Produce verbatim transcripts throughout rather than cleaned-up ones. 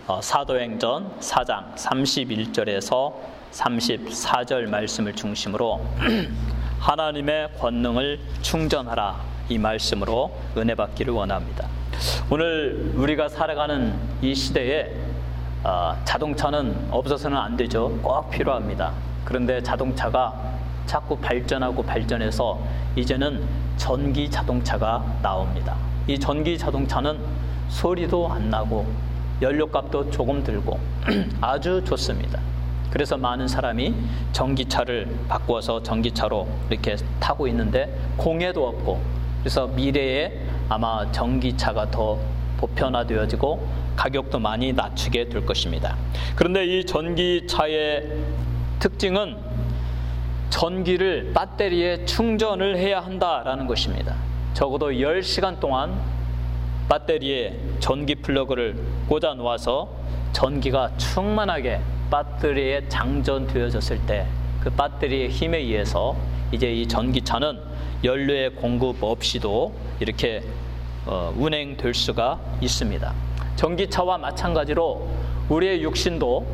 어, 사도행전 사 장 삼십일 절에서 삼십사 절 말씀을 중심으로 하나님의 권능을 충전하라, 이 말씀으로 은혜 받기를 원합니다. 오늘 우리가 살아가는 이 시대에 어, 자동차는 없어서는 안 되죠. 꼭 필요합니다. 그런데 자동차가 자꾸 발전하고 발전해서 이제는 전기 자동차가 나옵니다. 이 전기 자동차는 소리도 안 나고 연료값도 조금 들고 아주 좋습니다. 그래서 많은 사람이 전기차를 바꾸어서 전기차로 이렇게 타고 있는데 공해도 없고, 그래서 미래에 아마 전기차가 더 보편화되어지고 가격도 많이 낮추게 될 것입니다. 그런데 이 전기차의 특징은 전기를 배터리에 충전을 해야 한다라는 것입니다. 적어도 열 시간 동안 배터리에 전기 플러그를 꽂아 놓아서 전기가 충만하게 배터리에 장전되어졌을 때 그 배터리의 힘에 의해서 이제 이 전기차는 연료의 공급 없이도 이렇게 어, 운행될 수가 있습니다. 전기차와 마찬가지로 우리의 육신도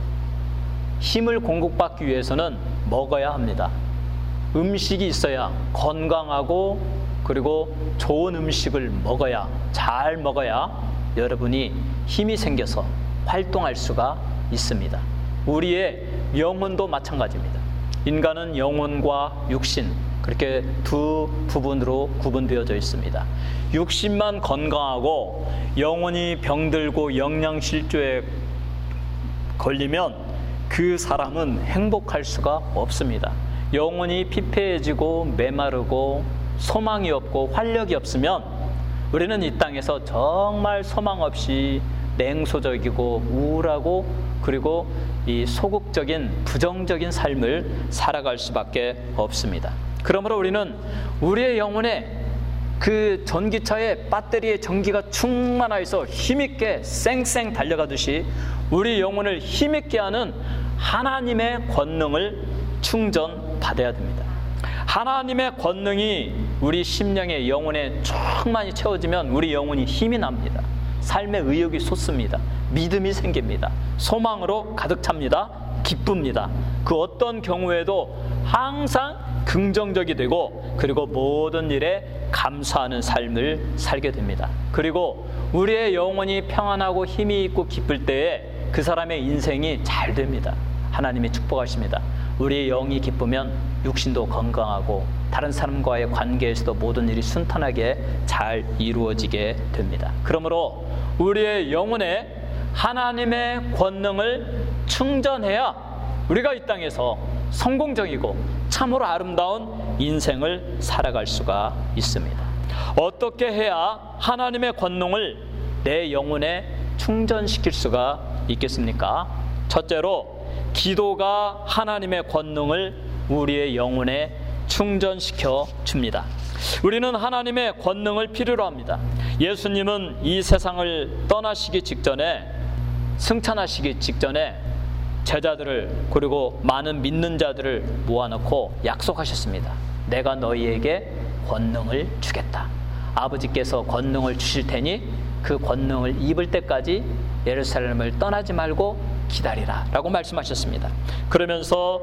힘을 공급받기 위해서는 먹어야 합니다. 음식이 있어야 건강하고, 그리고 좋은 음식을 먹어야, 잘 먹어야 여러분이 힘이 생겨서 활동할 수가 있습니다. 우리의 영혼도 마찬가지입니다. 인간은 영혼과 육신, 그렇게 두 부분으로 구분되어져 있습니다. 육신만 건강하고 영혼이 병들고 영양실조에 걸리면 그 사람은 행복할 수가 없습니다. 영혼이 피폐해지고 메마르고 소망이 없고 활력이 없으면 우리는 이 땅에서 정말 소망 없이 냉소적이고 우울하고, 그리고 이 소극적인 부정적인 삶을 살아갈 수밖에 없습니다. 그러므로 우리는 우리의 영혼에 그 전기차에 배터리에 전기가 충만하여서 힘있게 쌩쌩 달려가듯이 우리 영혼을 힘있게 하는 하나님의 권능을 충전받아야 됩니다. 하나님의 권능이 우리 심령의 영혼에 충만히 채워지면 우리 영혼이 힘이 납니다. 삶의 의욕이 솟습니다. 믿음이 생깁니다. 소망으로 가득 찹니다. 기쁩니다. 그 어떤 경우에도 항상 긍정적이 되고, 그리고 모든 일에 감사하는 삶을 살게 됩니다. 그리고 우리의 영혼이 평안하고 힘이 있고 기쁠 때에 그 사람의 인생이 잘 됩니다. 하나님이 축복하십니다. 우리의 영이 기쁘면 육신도 건강하고 다른 사람과의 관계에서도 모든 일이 순탄하게 잘 이루어지게 됩니다. 그러므로 우리의 영혼에 하나님의 권능을 충전해야 우리가 이 땅에서 성공적이고 참으로 아름다운 인생을 살아갈 수가 있습니다. 어떻게 해야 하나님의 권능을 내 영혼에 충전시킬 수가 있겠습니까? 첫째로, 기도가 하나님의 권능을 우리의 영혼에 충전시켜 줍니다. 우리는 하나님의 권능을 필요로 합니다. 예수님은 이 세상을 떠나시기 직전에, 승천하시기 직전에 제자들을, 그리고 많은 믿는 자들을 모아놓고 약속하셨습니다. 내가 너희에게 권능을 주겠다. 아버지께서 권능을 주실 테니 그 권능을 입을 때까지 예루살렘을 떠나지 말고 기다리라 라고 말씀하셨습니다. 그러면서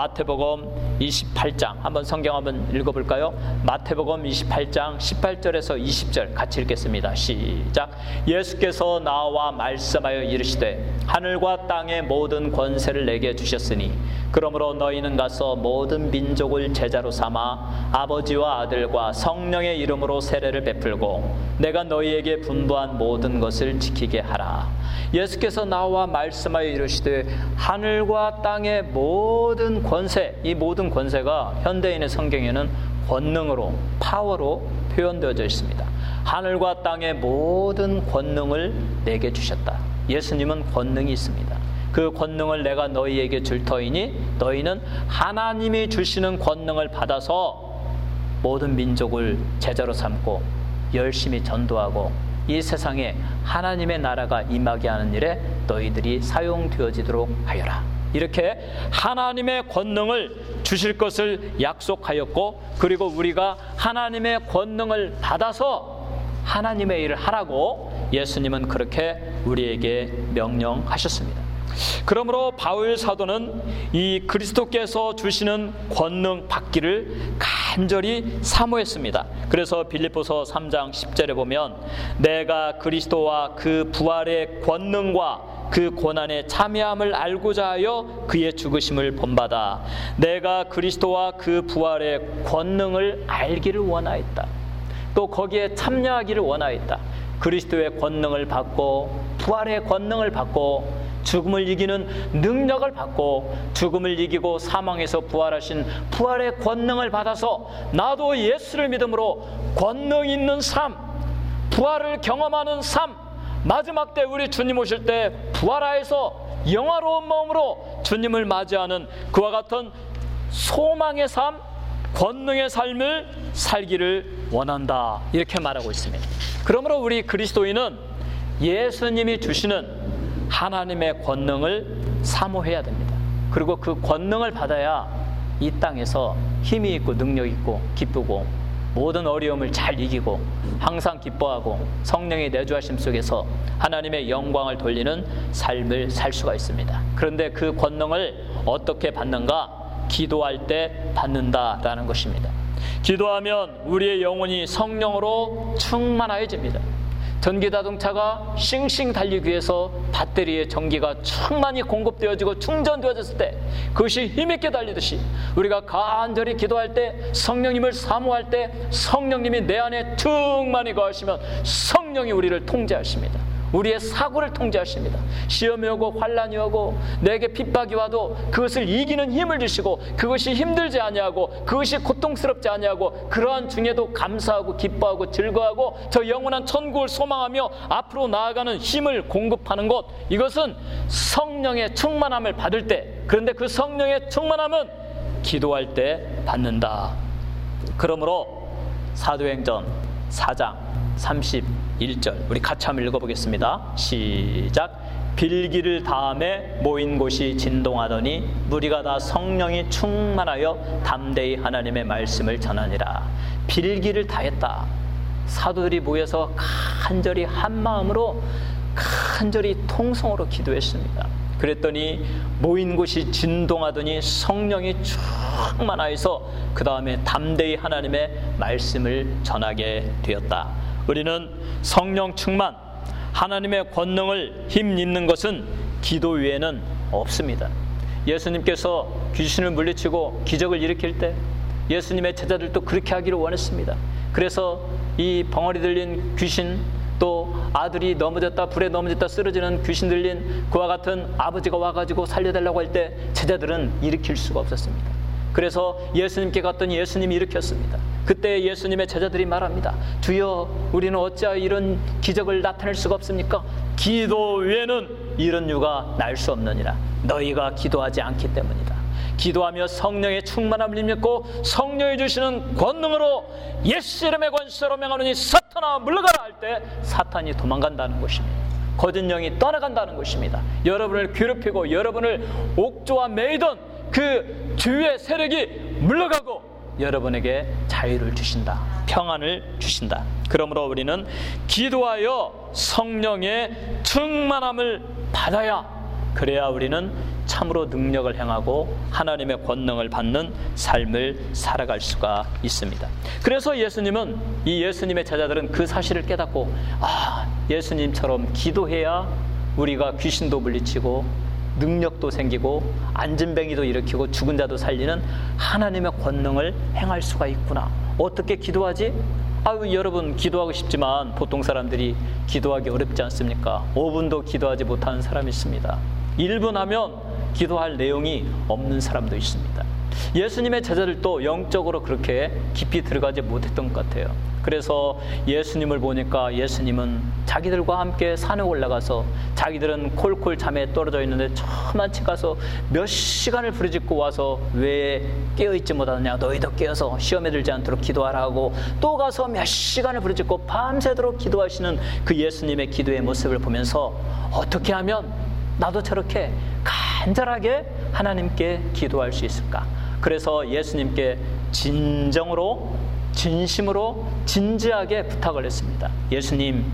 마태복음 이십팔 장, 한번 성경 한번 읽어볼까요? 마태복음 이십팔 장 십팔 절에서 이십 절 같이 읽겠습니다. 시작. 예수께서 나와 말씀하여 이르시되 하늘과 땅의 모든 권세를 내게 주셨으니 그러므로 너희는 가서 모든 민족을 제자로 삼아 아버지와 아들과 성령의 이름으로 세례를 베풀고 내가 너희에게 분부한 모든 것을 지키게 하라. 예수께서 나와 말씀하여 이르시되 하늘과 땅의 모든 권세, 이 모든 권세가 현대인의 성경에는 권능으로, 파워로 표현되어져 있습니다. 하늘과 땅의 모든 권능을 내게 주셨다. 예수님은 권능이 있습니다. 그 권능을 내가 너희에게 줄 터이니 너희는 하나님이 주시는 권능을 받아서 모든 민족을 제자로 삼고 열심히 전도하고 이 세상에 하나님의 나라가 임하게 하는 일에 너희들이 사용되어지도록 하여라. 이렇게 하나님의 권능을 주실 것을 약속하였고, 그리고 우리가 하나님의 권능을 받아서 하나님의 일을 하라고 예수님은 그렇게 우리에게 명령하셨습니다. 그러므로 바울 사도는 이 그리스도께서 주시는 권능 받기를 간절히 사모했습니다. 그래서 빌립보서 삼 장 십 절에 보면 내가 그리스도와 그 부활의 권능과 그 고난의 참여함을 알고자 하여 그의 죽으심을 본받아 내가 그리스도와 그 부활의 권능을 알기를 원하였다. 또 거기에 참여하기를 원하였다. 그리스도의 권능을 받고 부활의 권능을 받고 죽음을 이기는 능력을 받고 죽음을 이기고 사망에서 부활하신 부활의 권능을 받아서 나도 예수를 믿음으로 권능 있는 삶, 부활을 경험하는 삶, 마지막 때 우리 주님 오실 때 부활하여서 영화로운 마음으로 주님을 맞이하는 그와 같은 소망의 삶, 권능의 삶을 살기를 원한다, 이렇게 말하고 있습니다. 그러므로 우리 그리스도인은 예수님이 주시는 하나님의 권능을 사모해야 됩니다. 그리고 그 권능을 받아야 이 땅에서 힘이 있고 능력 있고 기쁘고 모든 어려움을 잘 이기고 항상 기뻐하고 성령의 내주하심 속에서 하나님의 영광을 돌리는 삶을 살 수가 있습니다. 그런데 그 권능을 어떻게 받는가? 기도할 때 받는다라는 것입니다. 기도하면 우리의 영혼이 성령으로 충만해집니다. 전기자동차가 싱싱 달리기 위해서 배터리에 전기가 충만히 공급되어지고 충전되어졌을 때 그것이 힘있게 달리듯이 우리가 간절히 기도할 때, 성령님을 사모할 때 성령님이 내 안에 충만히 거하시면 성령이 우리를 통제하십니다. 우리의 사고를 통제하십니다. 시험이 오고 환난이 오고 내게 핍박이 와도 그것을 이기는 힘을 주시고 그것이 힘들지 아니하고 그것이 고통스럽지 아니하고 그러한 중에도 감사하고 기뻐하고 즐거워하고 저 영원한 천국을 소망하며 앞으로 나아가는 힘을 공급하는 것, 이것은 성령의 충만함을 받을 때, 그런데 그 성령의 충만함은 기도할 때 받는다. 그러므로 사도행전 사 장 삼십일 절 우리 같이 한번 읽어보겠습니다. 시작. 빌기를 다음에 모인 곳이 진동하더니 무리가 다 성령이 충만하여 담대히 하나님의 말씀을 전하니라. 빌기를 다했다. 사도들이 모여서 간절히 한 마음으로 간절히 통성으로 기도했습니다. 그랬더니 모인 곳이 진동하더니 성령이 충만하여서 그 다음에 담대히 하나님의 말씀을 전하게 되었다. 우리는 성령 충만, 하나님의 권능을 힘입는 것은 기도 외에는 없습니다. 예수님께서 귀신을 물리치고 기적을 일으킬 때 예수님의 제자들도 그렇게 하기를 원했습니다. 그래서 이 벙어리 들린 귀신, 또 아들이 넘어졌다 불에 넘어졌다 쓰러지는 귀신 들린 그와 같은 아버지가 와가지고 살려달라고 할 때 제자들은 일으킬 수가 없었습니다. 그래서 예수님께 갔더니 예수님이 일으켰습니다. 그때 예수님의 제자들이 말합니다. 주여, 우리는 어찌하여 이런 기적을 나타낼 수가 없습니까? 기도 외에는 이런 유가 날 수 없느니라. 너희가 기도하지 않기 때문이다. 기도하며 성령의 충만함을 입고 성령이 주시는 권능으로 예수 이름의 권세로 명하노니 사탄아 물러가라 할 때 사탄이 도망간다는 것입니다. 거짓 영이 떠나간다는 것입니다. 여러분을 괴롭히고 여러분을 옥조와 매이던 그 주의 세력이 물러가고 여러분에게 자유를 주신다. 평안을 주신다. 그러므로 우리는 기도하여 성령의 충만함을 받아야, 그래야 우리는 참으로 능력을 행하고 하나님의 권능을 받는 삶을 살아갈 수가 있습니다. 그래서 예수님은, 이 예수님의 제자들은 그 사실을 깨닫고, 아, 예수님처럼 기도해야 우리가 귀신도 물리치고 능력도 생기고 안진뱅이도 일으키고 죽은 자도 살리는 하나님의 권능을 행할 수가 있구나. 어떻게 기도하지? 아유, 여러분 기도하고 싶지만 보통 사람들이 기도하기 어렵지 않습니까? 오 분도 기도하지 못하는 사람이 있습니다. 일 분 하면 기도할 내용이 없는 사람도 있습니다. 예수님의 제자들도 영적으로 그렇게 깊이 들어가지 못했던 것 같아요. 그래서 예수님을 보니까 예수님은 자기들과 함께 산에 올라가서 자기들은 콜콜 잠에 떨어져 있는데 저만치 가서 몇 시간을 부르짖고 와서 왜 깨어있지 못하느냐, 너희도 깨어서 시험에 들지 않도록 기도하라 하고 또 가서 몇 시간을 부르짖고 밤새도록 기도하시는 그 예수님의 기도의 모습을 보면서 어떻게 하면 나도 저렇게 간절하게 하나님께 기도할 수 있을까? 그래서 예수님께 진정으로, 진심으로, 진지하게 부탁을 했습니다. 예수님,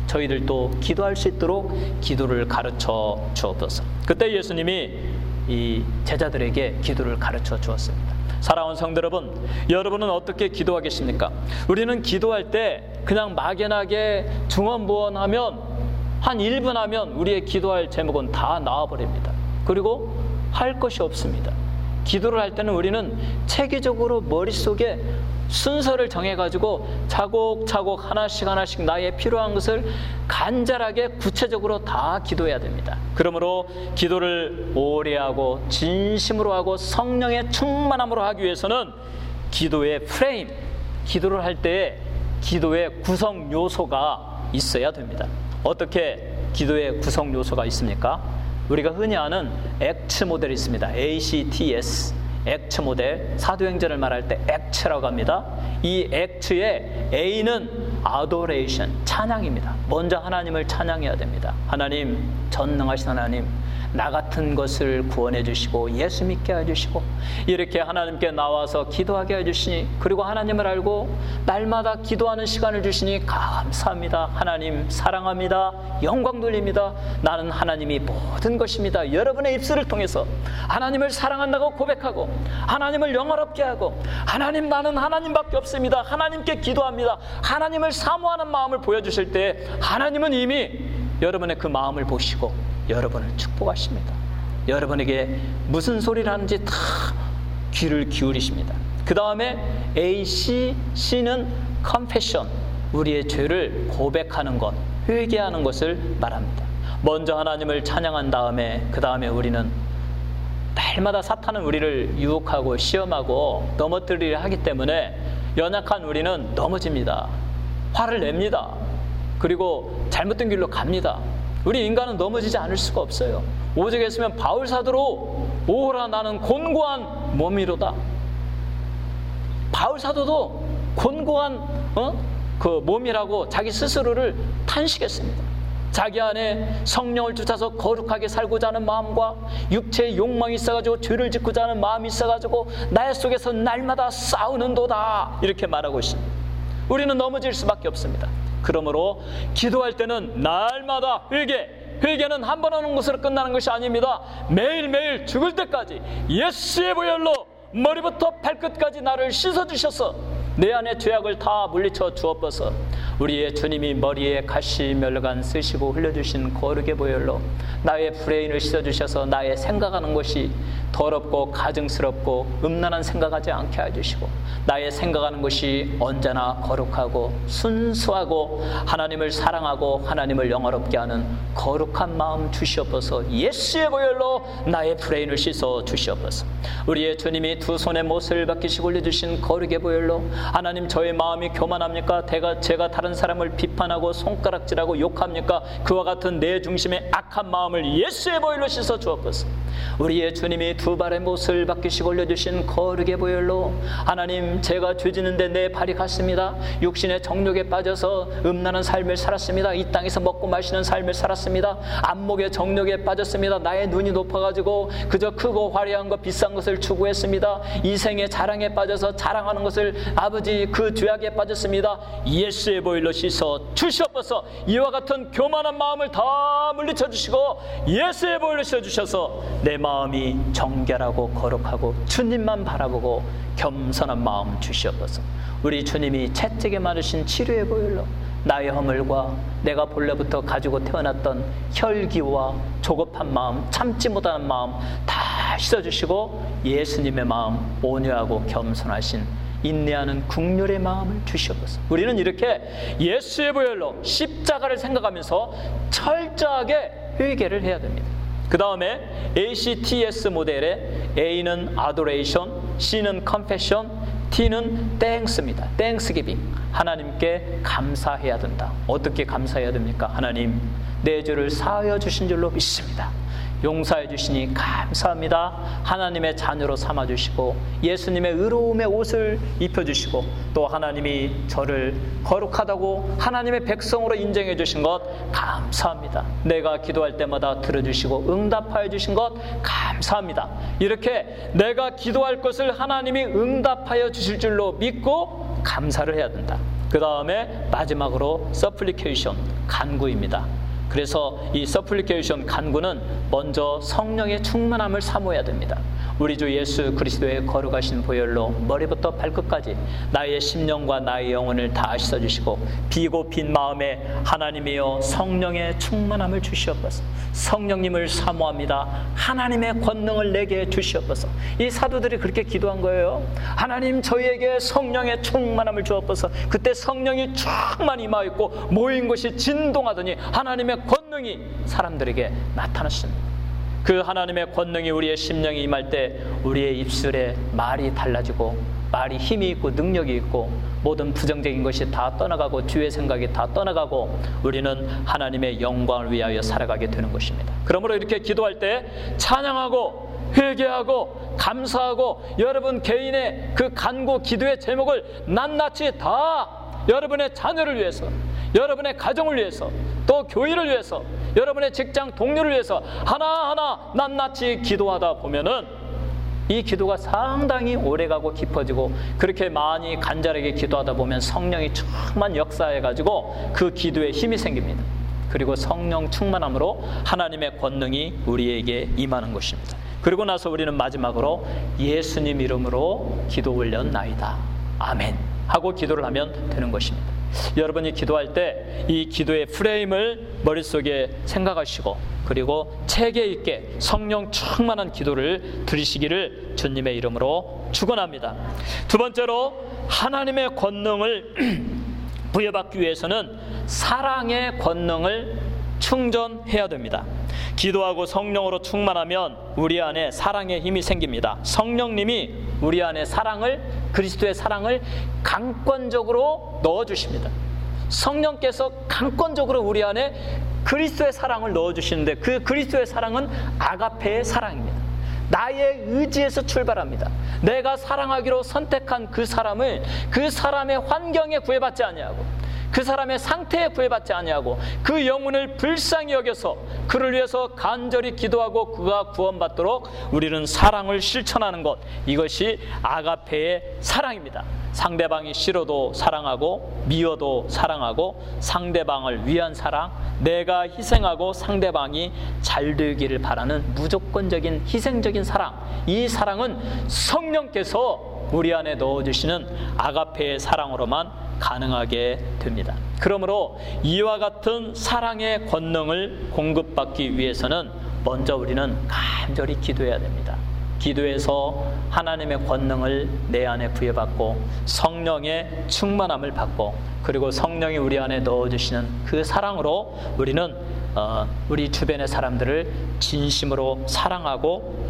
저희들도 기도할 수 있도록 기도를 가르쳐 주옵소서. 그때 예수님이 이 제자들에게 기도를 가르쳐 주었습니다. 사랑하는 성도 여러분, 여러분은 어떻게 기도하겠습니까? 우리는 기도할 때 그냥 막연하게 중언부언하면 한 일 분 하면 우리의 기도할 제목은 다 나와버립니다. 그리고 할 것이 없습니다. 기도를 할 때는 우리는 체계적으로 머릿속에 순서를 정해가지고 차곡차곡 하나씩 하나씩 나의 필요한 것을 간절하게 구체적으로 다 기도해야 됩니다. 그러므로 기도를 오래 하고 진심으로 하고 성령의 충만함으로 하기 위해서는 기도의 프레임, 기도를 할 때에 기도의 구성 요소가 있어야 됩니다. 어떻게 기도의 구성 요소가 있습니까? 우리가 흔히 아는 액츠 모델이 있습니다. 에이 씨 티 에스, 액츠 모델, 사도행전을 말할 때 액츠라고 합니다. 이 액츠의 A는 adoration, 찬양입니다. 먼저 하나님을 찬양해야 됩니다. 하나님, 전능하신 하나님, 나 같은 것을 구원해 주시고 예수 믿게 해주시고 이렇게 하나님께 나와서 기도하게 해주시니, 그리고 하나님을 알고 날마다 기도하는 시간을 주시니 감사합니다. 하나님 사랑합니다. 영광 돌립니다. 나는 하나님이 모든 것입니다. 여러분의 입술을 통해서 하나님을 사랑한다고 고백하고 하나님을 영화롭게 하고, 하나님 나는 하나님밖에 없습니다. 하나님께 기도합니다. 하나님을 사모하는 마음을 보여주실 때 하나님은 이미 여러분의 그 마음을 보시고 여러분을 축복하십니다. 여러분에게 무슨 소리를 하는지 다 귀를 기울이십니다. 그 다음에 에이 씨, C는 confession, 우리의 죄를 고백하는 것, 회개하는 것을 말합니다. 먼저 하나님을 찬양한 다음에 그 다음에 우리는 날마다 사탄은 우리를 유혹하고 시험하고 넘어뜨리려 하기 때문에 연약한 우리는 넘어집니다. 화를 냅니다. 그리고 잘못된 길로 갑니다. 우리 인간은 넘어지지 않을 수가 없어요. 오직 했으면 바울 사도로 오호라 나는 곤고한 몸이로다. 바울 사도도 곤고한 어? 그 몸이라고 자기 스스로를 탄식했습니다. 자기 안에 성령을 쫓아서 거룩하게 살고자 하는 마음과 육체의 욕망이 있어가지고 죄를 짓고자 하는 마음이 있어가지고 나의 속에서 날마다 싸우는도다, 이렇게 말하고 있습니다. 우리는 넘어질 수밖에 없습니다. 그러므로 기도할 때는 날마다 회개, 회개는 한 번 하는 것으로 끝나는 것이 아닙니다. 매일매일 죽을 때까지 예수의 보혈로 머리부터 발끝까지 나를 씻어주셔서 내 안에 죄악을 다 물리쳐 주옵소서. 우리의 주님이 머리에 가시 멸관 쓰시고 흘려주신 거룩의 보혈로 나의 브레인을 씻어주셔서 나의 생각하는 것이 더럽고 가증스럽고 음란한 생각하지 않게 해주시고, 나의 생각하는 것이 언제나 거룩하고 순수하고 하나님을 사랑하고 하나님을 영화롭게 하는 거룩한 마음 주시옵소서. 예수의 보혈로 나의 브레인을 씻어 주시옵소서. 우리의 주님이 두 손에 못을 박히시고 올려주신 거룩의 보혈로 하나님, 저의 마음이 교만합니까? 제가, 제가 다른 사람을 비판하고 손가락질하고 욕합니까? 그와 같은 내 중심의 악한 마음을 예수의 보혈로 씻어 주옵소서. 우리의 주님이 두 발의 못을 박히시고 올려주신 거룩의 보혈로 하나님, 제가 죄지는데 내 발이 갔습니다. 육신의 정욕에 빠져서 음란한 삶을 살았습니다. 이 땅에서 먹고 마시는 삶을 살았습니다. 안목의 정욕에 빠졌습니다. 나의 눈이 높아가지고 그저 크고 화려한 것, 비싼 것을 추구했습니다. 이생의 자랑에 빠져서 자랑하는 것을, 아버지 그 죄악에 빠졌습니다. 예수의 보혈로 씻어 주시옵소서. 이와 같은 교만한 마음을 다 물리쳐 주시고 예수의 보혈로 씻어 주셔서 내 마음이 정결하고 거룩하고 주님만 바라보고 겸손한 마음 주시옵소서. 우리 주님이 채찍에 맞으신 치료의 보혈로 나의 허물과 내가 본래부터 가지고 태어났던 혈기와 조급한 마음, 참지 못하는 마음 다 씻어주시고 예수님의 마음, 온유하고 겸손하신 인내하는 긍휼의 마음을 주시옵소서. 우리는 이렇게 예수의 보혈로 십자가를 생각하면서 철저하게 회개를 해야 됩니다. 그 다음에 에이 씨 티 에스 모델의 A는 adoration, C는 confession, T는 thanks입니다. thanksgiving. 하나님께 감사해야 된다. 어떻게 감사해야 됩니까? 하나님, 내 죄를 사하여 주신 줄로 믿습니다. 용서해 주시니 감사합니다. 하나님의 자녀로 삼아주시고 예수님의 의로움의 옷을 입혀주시고 또 하나님이 저를 거룩하다고 하나님의 백성으로 인정해 주신 것 감사합니다. 내가 기도할 때마다 들어주시고 응답하여 주신 것 감사합니다. 이렇게 내가 기도할 것을 하나님이 응답하여 주실 줄로 믿고 감사를 해야 된다. 그 다음에 마지막으로 supplication, 간구입니다. 그래서 이 supplication, 간구는 먼저 성령의 충만함을 사모해야 됩니다. 우리 주 예수 그리스도의 거룩하신 보혈로 머리부터 발끝까지 나의 심령과 나의 영혼을 다 씻어주시고 비고 빈 마음에 하나님이여 성령의 충만함을 주시옵소서. 성령님을 사모합니다. 하나님의 권능을 내게 주시옵소서. 이 사도들이 그렇게 기도한 거예요. 하나님, 저희에게 성령의 충만함을 주옵소서. 그때 성령이 충만히 임하였고 모인 것이 진동하더니 하나님의 권능이 사람들에게 나타났습니다. 그 하나님의 권능이 우리의 심령에 임할 때 우리의 입술에 말이 달라지고 말이 힘이 있고 능력이 있고 모든 부정적인 것이 다 떠나가고 주의 생각이 다 떠나가고 우리는 하나님의 영광을 위하여 살아가게 되는 것입니다. 그러므로 이렇게 기도할 때 찬양하고 회개하고 감사하고 여러분 개인의 그 간구 기도의 제목을 낱낱이 다 여러분의 자녀를 위해서, 여러분의 가정을 위해서, 또 교회를 위해서, 여러분의 직장 동료를 위해서 하나하나 낱낱이 기도하다 보면은 이 기도가 상당히 오래가고 깊어지고, 그렇게 많이 간절하게 기도하다 보면 성령이 충만 역사해가지고 그 기도에 힘이 생깁니다. 그리고 성령 충만함으로 하나님의 권능이 우리에게 임하는 것입니다. 그리고 나서 우리는 마지막으로 예수님 이름으로 기도 올렸나이다, 아멘 하고 기도를 하면 되는 것입니다. 여러분이 기도할 때 이 기도의 프레임을 머릿속에 생각하시고 그리고 체계 있게 성령 충만한 기도를 드리시기를 주님의 이름으로 축원합니다. 두 번째로 하나님의 권능을 부여받기 위해서는 사랑의 권능을 충전해야 됩니다. 기도하고 성령으로 충만하면 우리 안에 사랑의 힘이 생깁니다. 성령님이 우리 안에 사랑을, 그리스도의 사랑을 강권적으로 넣어주십니다. 성령께서 강권적으로 우리 안에 그리스도의 사랑을 넣어주시는데 그 그리스도의 사랑은 아가페의 사랑입니다. 나의 의지에서 출발합니다. 내가 사랑하기로 선택한 그 사람을 그 사람의 환경에 구애받지 아니하고 그 사람의 상태에 구애받지 아니하고 그 영혼을 불쌍히 여겨서 그를 위해서 간절히 기도하고 그가 구원받도록 우리는 사랑을 실천하는 것, 이것이 아가페의 사랑입니다. 상대방이 싫어도 사랑하고 미워도 사랑하고 상대방을 위한 사랑, 내가 희생하고 상대방이 잘 되기를 바라는 무조건적인 희생적인 사랑, 이 사랑은 성령께서 우리 안에 넣어주시는 아가페의 사랑으로만 가능하게 됩니다. 그러므로 이와 같은 사랑의 권능을 공급받기 위해서는 먼저 우리는 간절히 기도해야 됩니다. 기도해서 하나님의 권능을 내 안에 부여받고 성령의 충만함을 받고 그리고 성령이 우리 안에 넣어주시는 그 사랑으로 우리는 어, 우리 주변의 사람들을 진심으로 사랑하고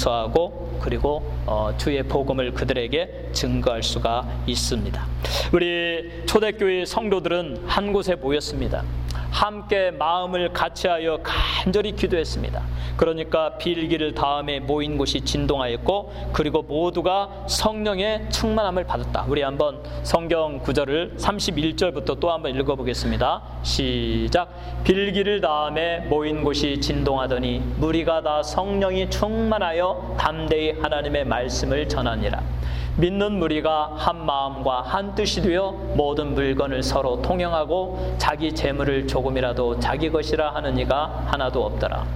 용서하고 그리고 어, 주의 복음을 그들에게 증거할 수가 있습니다. 우리 초대교회 성도들은 한 곳에 모였습니다. 함께 마음을 같이하여 간절히 기도했습니다. 그러니까 빌기를 다음에 모인 곳이 진동하였고 그리고 모두가 성령의 충만함을 받았다. 우리 한번 성경 구절을 삼십일 절부터 또 한번 읽어보겠습니다. 시작. 빌기를 다음에 모인 곳이 진동하더니 무리가 다 성령이 충만하여 담대히 하나님의 말씀을 전하니라. 믿는 무리가 한 마음과 한 뜻이 되어 모든 물건을 서로 통용하고 자기 재물을 조금이라도 자기 것이라 하는 이가 하나도 없더라.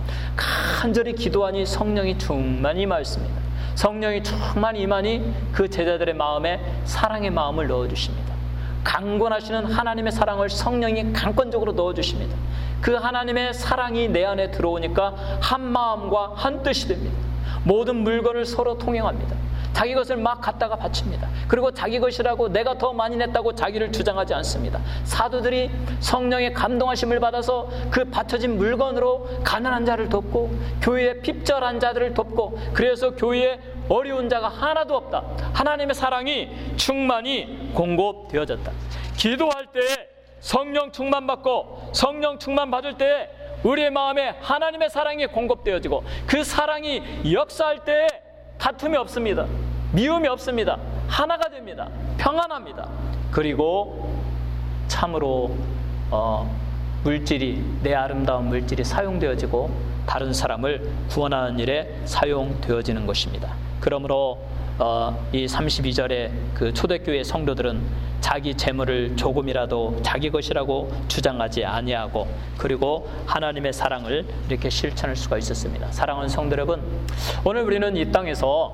간절히 기도하니 성령이 충만히 임하였습니다. 성령이 충만히 임하니 그 제자들의 마음에 사랑의 마음을 넣어주십니다. 강권하시는 하나님의 사랑을 성령이 강권적으로 넣어주십니다. 그 하나님의 사랑이 내 안에 들어오니까 한 마음과 한 뜻이 됩니다. 모든 물건을 서로 통용합니다. 자기 것을 막 갖다가 바칩니다. 그리고 자기 것이라고 내가 더 많이 냈다고 자기를 주장하지 않습니다. 사도들이 성령의 감동하심을 받아서 그 바쳐진 물건으로 가난한 자를 돕고 교회에 핍절한 자들을 돕고 그래서 교회에 어려운 자가 하나도 없다. 하나님의 사랑이 충만히 공급되어졌다. 기도할 때 성령 충만 받고 성령 충만 받을 때 우리의 마음에 하나님의 사랑이 공급되어지고 그 사랑이 역사할 때 다툼이 없습니다. 미움이 없습니다. 하나가 됩니다. 평안합니다. 그리고 참으로 어, 물질이, 내 아름다운 물질이 사용되어지고 다른 사람을 구원하는 일에 사용되어지는 것입니다. 그러므로 어, 이 삼십이 절에 그 초대교회 성도들은 자기 재물을 조금이라도 자기 것이라고 주장하지 아니하고, 그리고 하나님의 사랑을 이렇게 실천할 수가 있었습니다. 사랑하는 성도 여러분, 오늘 우리는 이 땅에서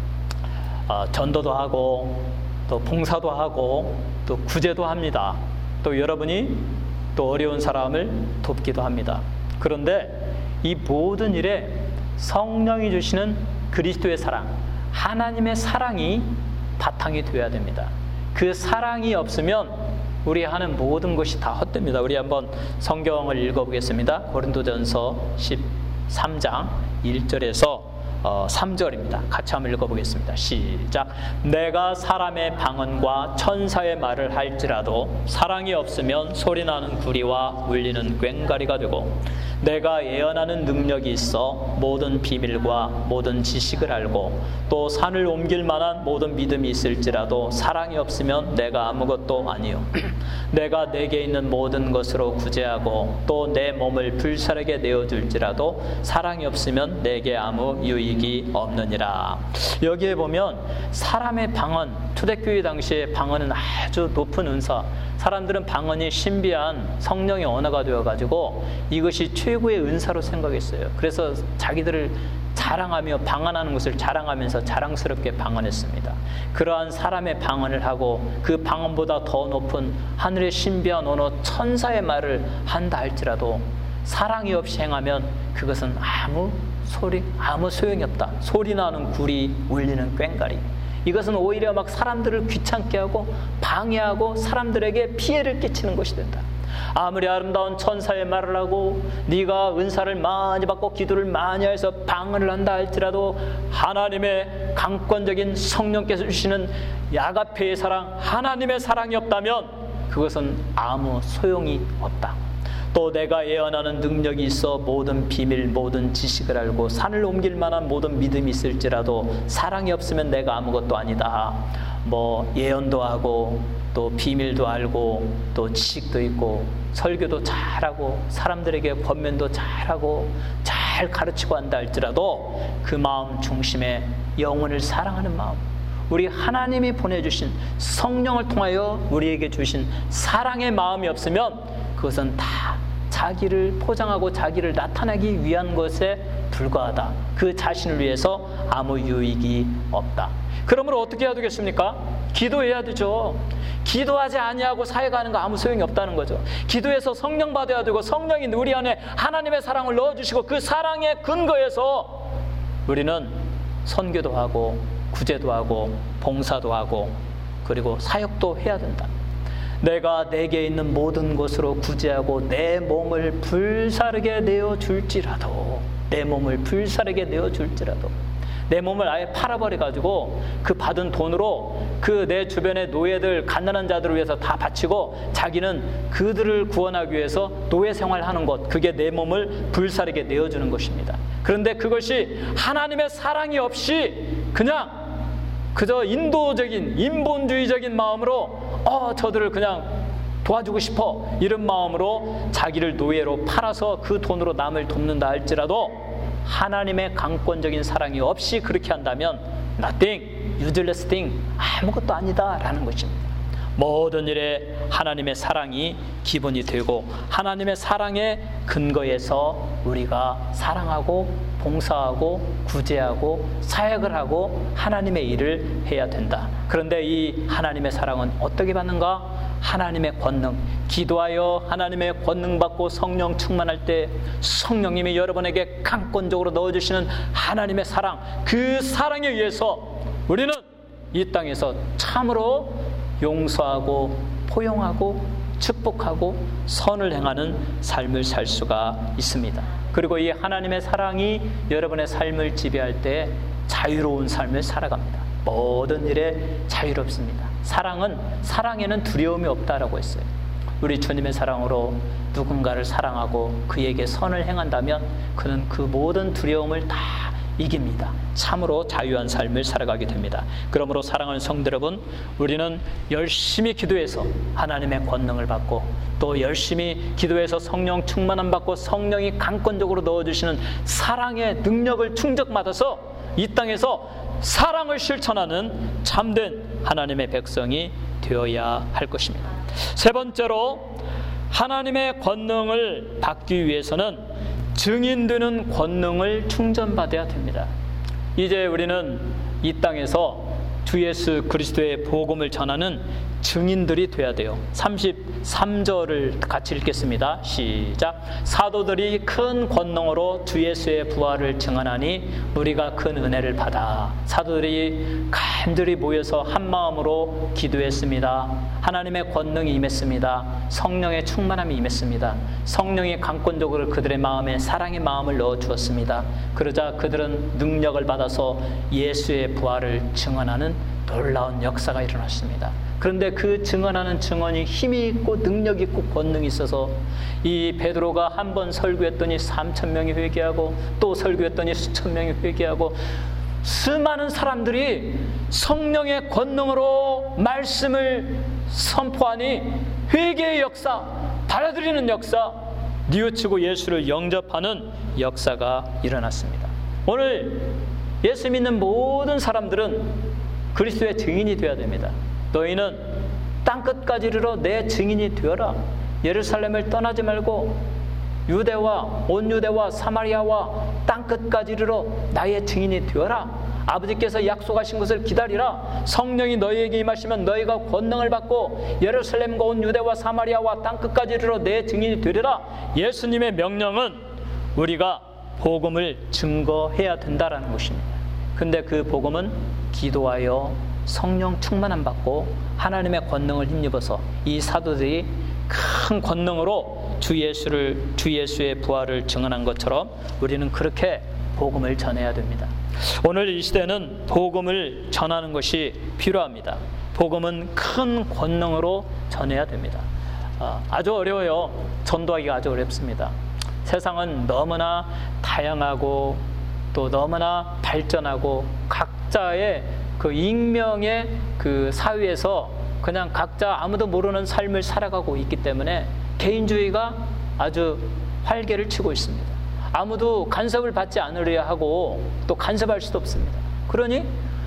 어, 전도도 하고 또 봉사도 하고 또 구제도 합니다. 또 여러분이 또 어려운 사람을 돕기도 합니다. 그런데 이 모든 일에 성령이 주시는 그리스도의 사랑, 하나님의 사랑이 바탕이 되어야 됩니다. 그 사랑이 없으면 우리 하는 모든 것이 다 헛됩니다. 우리 한번 성경을 읽어보겠습니다. 고린도전서 십삼 장 일 절에서 어, 삼 절입니다. 같이 한번 읽어보겠습니다. 시작. 내가 사람의 방언과 천사의 말을 할지라도 사랑이 없으면 소리나는 구리와 울리는 꽹과리가 되고, 내가 예언하는 능력이 있어 모든 비밀과 모든 지식을 알고 또 산을 옮길 만한 모든 믿음이 있을지라도 사랑이 없으면 내가 아무것도 아니요. 내가 내게 있는 모든 것으로 구제하고 또 내 몸을 불살에게 내어줄지라도 사랑이 없으면 내게 아무 유익이 없느니라. 여기에 보면 사람의 방언, 초대교회 당시에 방언은 아주 높은 은사, 사람들은 방언이 신비한 성령의 언어가 되어가지고 이것이 최고의 은사로 생각했어요. 그래서 자기들을 자랑하며 방언하는 것을 자랑하면서 자랑스럽게 방언했습니다. 그러한 사람의 방언을 하고 그 방언보다 더 높은 하늘의 신비한 언어 천사의 말을 한다 할지라도 사랑이 없이 행하면 그것은 아무 소리, 아무 소용이 없다. 소리나는 구리, 울리는 꽹과리. 이것은 오히려 막 사람들을 귀찮게 하고 방해하고 사람들에게 피해를 끼치는 것이 된다. 아무리 아름다운 천사의 말을 하고 네가 은사를 많이 받고 기도를 많이 해서 방언을 한다 할지라도 하나님의 강권적인 성령께서 주시는 야가페의 사랑, 하나님의 사랑이 없다면 그것은 아무 소용이 없다. 또 내가 예언하는 능력이 있어 모든 비밀, 모든 지식을 알고 산을 옮길 만한 모든 믿음이 있을지라도 사랑이 없으면 내가 아무것도 아니다. 뭐 예언도 하고 또 비밀도 알고 또 지식도 있고 설교도 잘하고 사람들에게 권면도 잘하고 잘 가르치고 한다 할지라도 그 마음 중심에 영혼을 사랑하는 마음, 우리 하나님이 보내주신 성령을 통하여 우리에게 주신 사랑의 마음이 없으면 그것은 다 자기를 포장하고 자기를 나타내기 위한 것에 불과하다. 그 자신을 위해서 아무 유익이 없다. 그러므로 어떻게 해야 되겠습니까? 기도해야 되죠. 기도하지 아니하고 사역하는 거 아무 소용이 없다는 거죠. 기도해서 성령 받아야 되고 성령이 우리 안에 하나님의 사랑을 넣어주시고 그 사랑의 근거에서 우리는 선교도 하고 구제도 하고 봉사도 하고 그리고 사역도 해야 된다. 내가 내게 있는 모든 것으로 구제하고 내 몸을 불사르게 내어줄지라도 내 몸을 불사르게 내어줄지라도 내 몸을 아예 팔아버려가지고 그 받은 돈으로 그 내 주변의 노예들, 갓난한 자들을 위해서 다 바치고 자기는 그들을 구원하기 위해서 노예 생활하는 것, 그게 내 몸을 불사르게 내어주는 것입니다. 그런데 그것이 하나님의 사랑이 없이 그냥 그저 인도적인 인본주의적인 마음으로 어 저들을 그냥 도와주고 싶어 이런 마음으로 자기를 노예로 팔아서 그 돈으로 남을 돕는다 할지라도 하나님의 강권적인 사랑이 없이 그렇게 한다면 nothing, useless thing, 아무것도 아니다 라는 것입니다. 모든 일에 하나님의 사랑이 기본이 되고 하나님의 사랑의 근거에서 우리가 사랑하고 봉사하고 구제하고 사역을 하고 하나님의 일을 해야 된다. 그런데 이 하나님의 사랑은 어떻게 받는가? 하나님의 권능, 기도하여 하나님의 권능 받고 성령 충만할 때 성령님이 여러분에게 강권적으로 넣어주시는 하나님의 사랑, 그 사랑에 의해서 우리는 이 땅에서 참으로 용서하고 포용하고 축복하고 선을 행하는 삶을 살 수가 있습니다. 그리고 이 하나님의 사랑이 여러분의 삶을 지배할 때 자유로운 삶을 살아갑니다. 모든 일에 자유롭습니다. 사랑은 사랑에는 두려움이 없다라고 했어요. 우리 주님의 사랑으로 누군가를 사랑하고 그에게 선을 행한다면 그는 그 모든 두려움을 다 이깁니다. 참으로 자유한 삶을 살아가게 됩니다. 그러므로 사랑하는 성도 여러분, 우리는 열심히 기도해서 하나님의 권능을 받고 또 열심히 기도해서 성령 충만함 받고 성령이 강권적으로 넣어주시는 사랑의 능력을 충족받아서 이 땅에서 사랑을 실천하는 참된 하나님의 백성이 되어야 할 것입니다. 세 번째로 하나님의 권능을 받기 위해서는 증인되는 권능을 충전받아야 됩니다. 이제 우리는 이 땅에서 주 예수 그리스도의 복음을 전하는 증인들이 돼야 돼요. 삼십삼 절을 같이 읽겠습니다. 시작. 사도들이 큰 권능으로 주 예수의 부활을 증언하니 우리가 큰 은혜를 받아. 사도들이 간절히 모여서 한 마음으로 기도했습니다. 하나님의 권능이 임했습니다. 성령의 충만함이 임했습니다. 성령이 강권적으로 그들의 마음에 사랑의 마음을 넣어 주었습니다. 그러자 그들은 능력을 받아서 예수의 부활을 증언하는 놀라운 역사가 일어났습니다. 그런데 그 증언하는 증언이 힘이 있고 능력이 있고 권능이 있어서 이 베드로가 한 번 설교했더니 삼천 명이 회개하고 또 설교했더니 수천 명이 회개하고 수많은 사람들이 성령의 권능으로 말씀을 선포하니 회개의 역사, 받아들이는 역사, 뉘우치고 예수를 영접하는 역사가 일어났습니다. 오늘 예수 믿는 모든 사람들은 그리스도의 증인이 되어야 됩니다. 너희는 땅끝까지 이르러 내 증인이 되어라. 예루살렘을 떠나지 말고 유대와 온 유대와 사마리아와 땅끝까지 이르러 나의 증인이 되어라. 아버지께서 약속하신 것을 기다리라. 성령이 너희에게 임하시면 너희가 권능을 받고 예루살렘과 온 유대와 사마리아와 땅끝까지 이르러 내 증인이 되리라. 예수님의 명령은 우리가 복음을 증거해야 된다라는 것입니다. 근데 그 복음은 기도하여 성령 충만함 받고 하나님의 권능을 힘입어서 이 사도들이 큰 권능으로 주 예수를 주 예수의 부활을 증언한 것처럼 우리는 그렇게 복음을 전해야 됩니다. 오늘 이 시대는 복음을 전하는 것이 필요합니다. 복음은 큰 권능으로 전해야 됩니다. 아주 어려워요. 전도하기가 아주 어렵습니다. 세상은 너무나 다양하고 또 너무나 발전하고 각자의 그 익명의 그 사회에서 그냥 각자 아무도 모르는 삶을 살아가고 있기 때문에 개인주의가 아주 활개를 치고 있습니다. 아무도 간섭을 받지 않으려 하고 또 간섭할 수도 없습니다. 그러니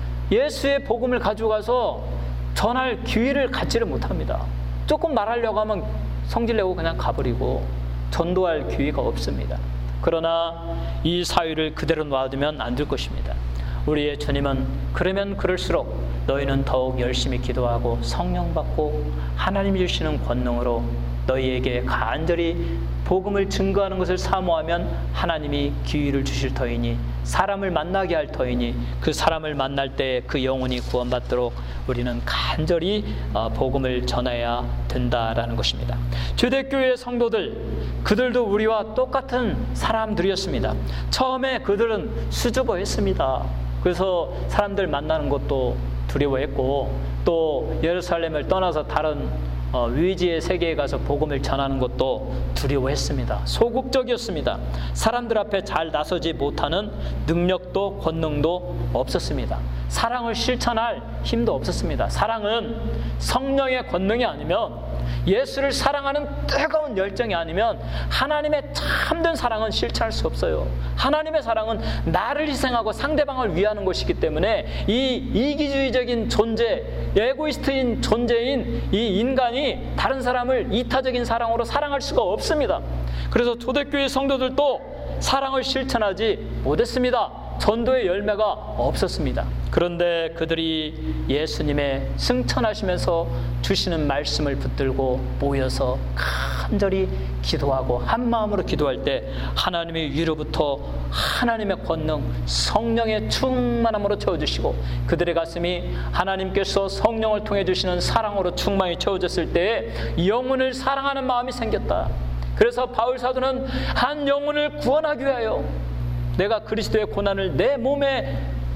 예수의 복음을 가지고 가서 전할 기회를 갖지를 못합니다. 조금 말하려고 하면 성질내고 그냥 가버리고 전도할 기회가 없습니다. 그러나 이 사회를 그대로 놔두면 안 될 것입니다. 우리의 주님은 그러면 그럴수록 너희는 더욱 열심히 기도하고 성령 받고 하나님이 주시는 권능으로 너희에게 간절히 복음을 증거하는 것을 사모하면 하나님이 기회를 주실 터이니 사람을 만나게 할 터이니 그 사람을 만날 때 그 영혼이 구원받도록 우리는 간절히 복음을 전해야 된다라는 것입니다. 초대교회 성도들, 그들도 우리와 똑같은 사람들이었습니다. 처음에 그들은 수줍어했습니다. 그래서 사람들 만나는 것도 두려워했고 또 예루살렘을 떠나서 다른 어, 위지의 세계에 가서 복음을 전하는 것도 두려워했습니다. 소극적이었습니다. 사람들 앞에 잘 나서지 못하는 능력도 권능도 없었습니다. 사랑을 실천할 힘도 없었습니다. 사랑은 성령의 권능이 아니면 예수를 사랑하는 뜨거운 열정이 아니면 하나님의 참된 사랑은 실천할 수 없어요. 하나님의 사랑은 나를 희생하고 상대방을 위하는 것이기 때문에 이 이기주의적인 존재, 에고이스트인 존재인 이 인간이 다른 사람을 이타적인 사랑으로 사랑할 수가 없습니다. 그래서 초대교회 성도들도 사랑을 실천하지 못했습니다. 전도의 열매가 없었습니다. 그런데 그들이 예수님의 승천하시면서 주시는 말씀을 붙들고 모여서 간절히 기도하고 한 마음으로 기도할 때 하나님의 위로부터 하나님의 권능, 성령의 충만함으로 채워주시고 그들의 가슴이 하나님께서 성령을 통해 주시는 사랑으로 충만히 채워졌을 때에 영혼을 사랑하는 마음이 생겼다. 그래서 바울 사도는 한 영혼을 구원하기 위하여 내가 그리스도의 고난을 내 몸에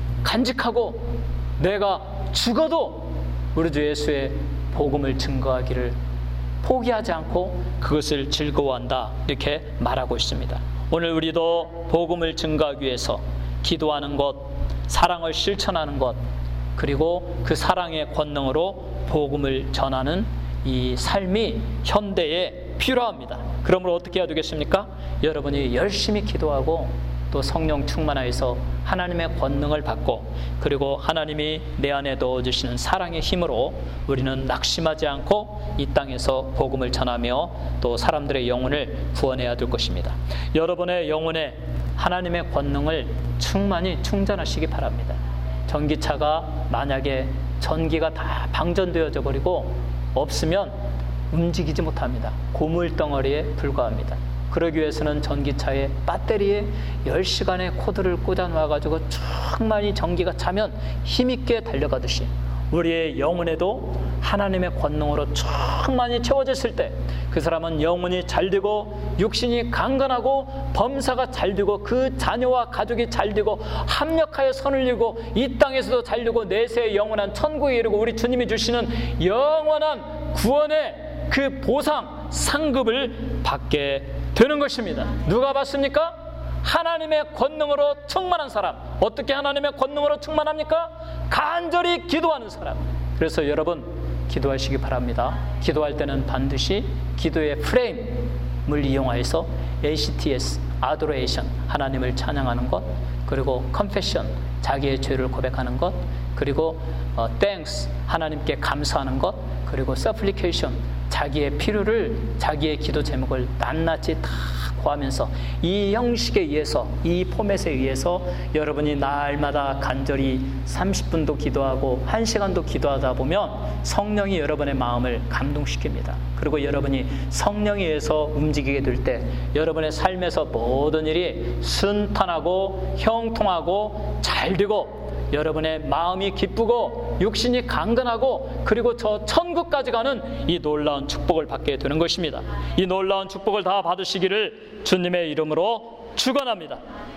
간직하고 내가 죽어도 우리 주 예수의 복음을 증거하기를 포기하지 않고 그것을 즐거워한다 이렇게 말하고 있습니다. 오늘 우리도 복음을 증거하기 위해서 기도하는 것, 사랑을 실천하는 것, 그리고 그 사랑의 권능으로 복음을 전하는 이 삶이 현대에 필요합니다. 그러므로 어떻게 해야 되겠습니까? 여러분이 열심히 기도하고 또 성령 충만하여서 하나님의 권능을 받고, 그리고 하나님이 내 안에 넣어주시는 사랑의 힘으로 우리는 낙심하지 않고 이 땅에서 복음을 전하며 또 사람들의 영혼을 구원해야 될 것입니다. 여러분의 영혼에 하나님의 권능을 충만히 충전하시기 바랍니다. 전기차가 만약에 전기가 다 방전되어져 버리고 없으면 움직이지 못합니다. 고물덩어리에 불과합니다. 그러기 위해서는 전기차의 배터리에 열 시간의 코드를 꽂아 놓아가지고 충만히 전기가 차면 힘있게 달려가듯이 우리의 영혼에도 하나님의 권능으로 충만히 채워졌을 때 그 사람은 영혼이 잘되고 육신이 강건하고 범사가 잘되고 그 자녀와 가족이 잘되고 합력하여 선을 이루고 이 땅에서도 잘되고 내세의 영원한 천국에 이르고 우리 주님이 주시는 영원한 구원의 그 보상 상급을 받게 되는 것입니다. 누가 받습니까? 하나님의 권능으로 충만한 사람. 어떻게 하나님의 권능으로 충만합니까? 간절히 기도하는 사람. 그래서 여러분 기도하시기 바랍니다. 기도할 때는 반드시 기도의 프레임을 이용하여서 에이치티에스, 아도레이션, 하나님을 찬양하는 것, 그리고 컨페션, 자기의 죄를 고백하는 것, 그리고 어, 땡스, 하나님께 감사하는 것, 그리고 서플리케이션, 자기의 필요를, 자기의 기도 제목을 낱낱이 다 구하면서 이 형식에 의해서, 이 포맷에 의해서 여러분이 날마다 간절히 삼십 분도 기도하고 한 시간도 기도하다 보면 성령이 여러분의 마음을 감동시킵니다. 그리고 여러분이 성령에 의해서 움직이게 될 때 여러분의 삶에서 모든 일이 순탄하고 형통하고 잘되고 여러분의 마음이 기쁘고 육신이 강건하고 그리고 저 천국까지 가는 이 놀라운 축복을 받게 되는 것입니다. 이 놀라운 축복을 다 받으시기를 주님의 이름으로 축원합니다.